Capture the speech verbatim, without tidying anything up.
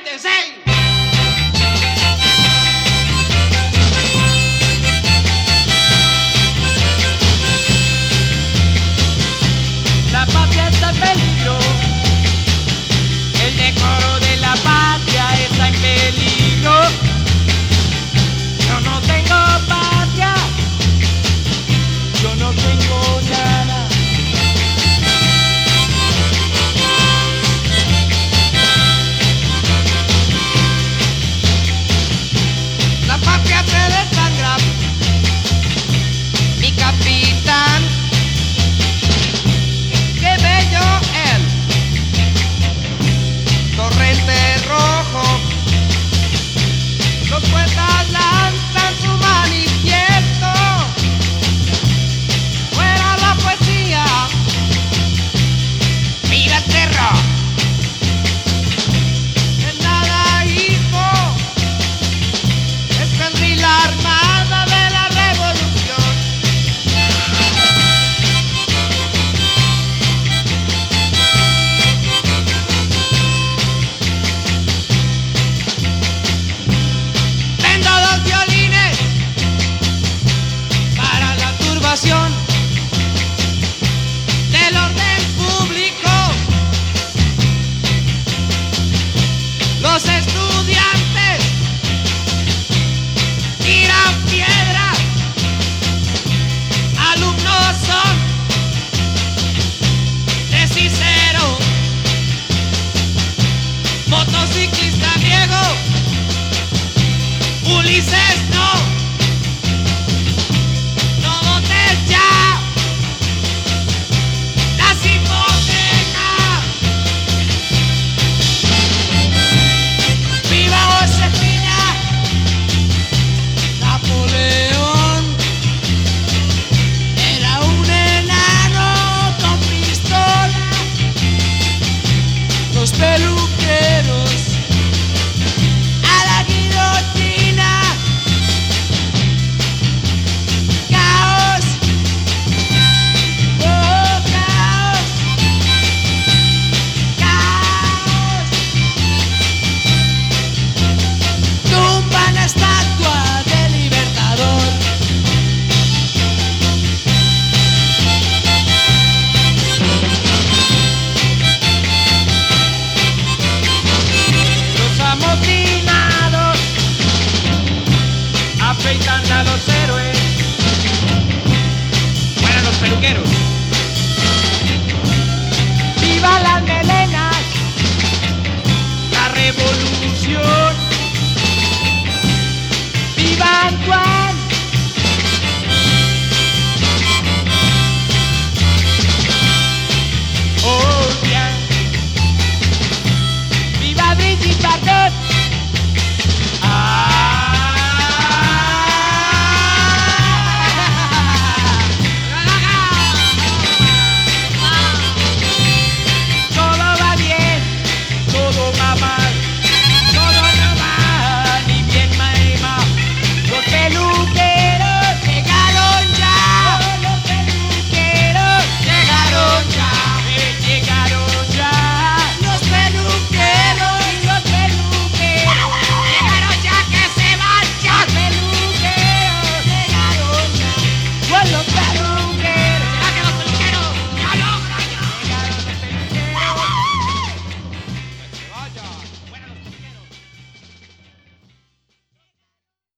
seis. La patria está en peligro, el decoro de la patria está en peligro. Yo no tengo patria, yo no tengo nada. La patria se desangra, mi capitán. ¡Qué bello él! Torrente rojo, los poetas lanzan su manifiesto. Fuera la poesía, viva el terror. En nada, hijo, extendí la armada de la revolución. Vendo dos violines para la turbación del orden público. Los estudiantes tiran piedras, alumnos son de Cicero, motociclista griego, Ulises no, no votes ya, las hipotecas, viva Josefina, Napoleón era un enano con pistola, los peluqueros a la guillotina, caos, oh caos, caos, tumban estatua del Libertador. Los amotinados afeitan a los héroes. Fueran los peluqueros. ¡Viva las melenas! ¡La revolución! ¡Viva Antoine! ¡Oh, bien! ¡Viva Brigitte Bardot!